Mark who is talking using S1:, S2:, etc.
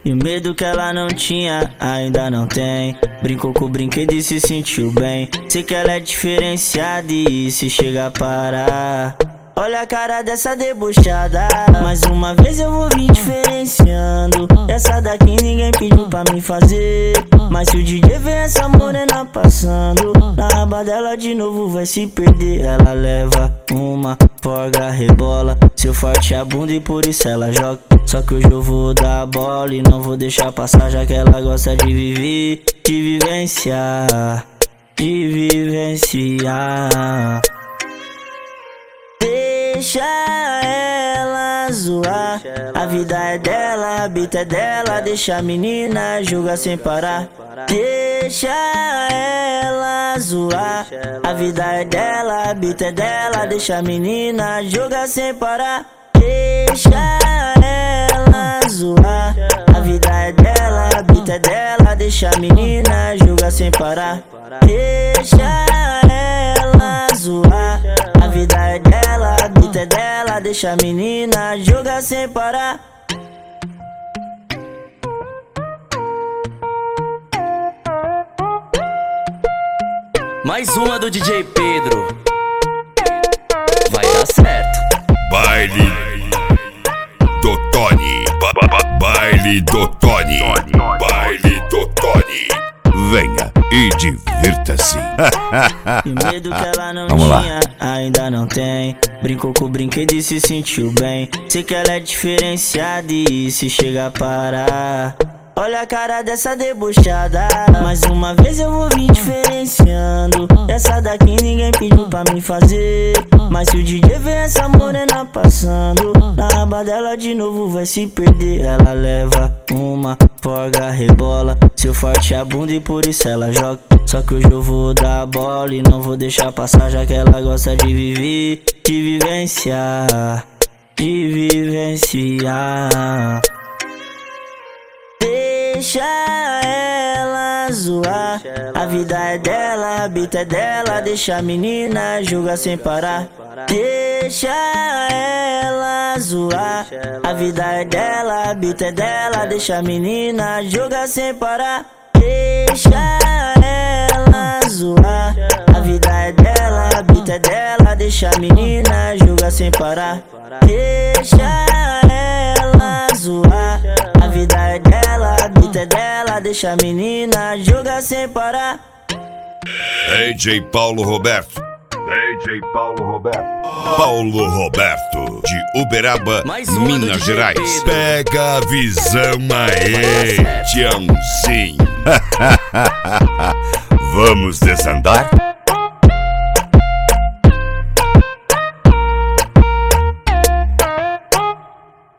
S1: E o medo que ela não tinha, ainda não tem. Brincou com o brinquedo e se sentiu bem. Sei que ela é diferenciada e se chega a parar. Olha a cara dessa debochada. Mais uma vez eu vou vir diferenciando. Essa daqui ninguém pediu pra mim fazer. Mas se o DJ vê essa morena passando, na aba dela de novo vai se perder. Ela leva uma porga, rebola. Seu forte é a bunda e por isso ela joga. Só que hoje eu vou dar bola e não vou deixar passar, já que ela gosta de viver, de vivenciar, de vivenciar. Deixa ela zoar, a vida é dela, a beat é dela. Deixa a menina jogar sem parar. Deixa ela zoar, a vida é dela, a beat é dela. Deixa a menina jogar sem parar. Deixa ela zoar, a vida é dela, a beat é dela. Deixa a menina jogar sem parar. Deixa ela zoar, a vida é dela, a beat é dela. Deixa a menina jogar sem parar.
S2: Mais uma do DJ Pedro. Vai dar certo.
S3: Baile do Tony. Baile do Tony. Baile do Tony. Venha e divirta-se.
S1: E o medo que ela não tinha, ainda não tem. Brincou com o brinquedo e se sentiu bem. Sei que ela é diferenciada e se chega a parar. Olha a cara dessa debochada. Mais uma vez eu vou vir diferenciando. Essa daqui ninguém pediu pra mim fazer. Mas se o DJ vê essa morena passando, na aba dela de novo vai se perder. Ela leva uma porga, rebola. Seu forte é a bunda e por isso ela joga. Só que hoje eu vou dar bola e não vou deixar passar, já que ela gosta de viver, de vivenciar, de vivenciar. Deixa ela zoar, a vida é dela, a beat é dela. Deixa a menina jogar sem parar. Deixa ela zoar, a vida é dela, a beat é dela. Deixa a menina jogar sem parar. Deixa ela zoar, a vida é dela, a beat é dela. Deixa a menina jogar sem parar. Deixa ela zoar, a vida é dela, a beat é dela. Deixa a menina jogar sem parar.
S3: DJ Paulo Roberto. DJ Paulo Roberto. Paulo Roberto, de Uberaba, Minas Gerais. Pega a visão aí, Tiãozinho. Vamos desandar?